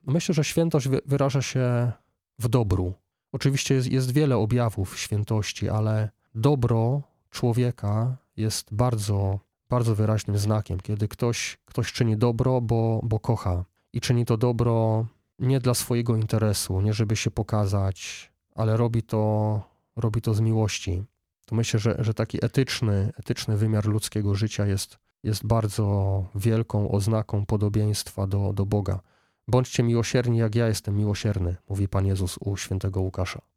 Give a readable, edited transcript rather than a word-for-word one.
Myślę, że świętość wyraża się w dobru. Oczywiście jest wiele objawów świętości, ale dobro człowieka jest bardzo, bardzo wyraźnym znakiem, kiedy ktoś czyni dobro, bo kocha i czyni to dobro nie dla swojego interesu, nie żeby się pokazać, ale robi to z miłości. To myślę, że taki etyczny wymiar ludzkiego życia jest bardzo wielką oznaką podobieństwa do Boga. Bądźcie miłosierni, jak ja jestem miłosierny, mówi Pan Jezus u świętego Łukasza.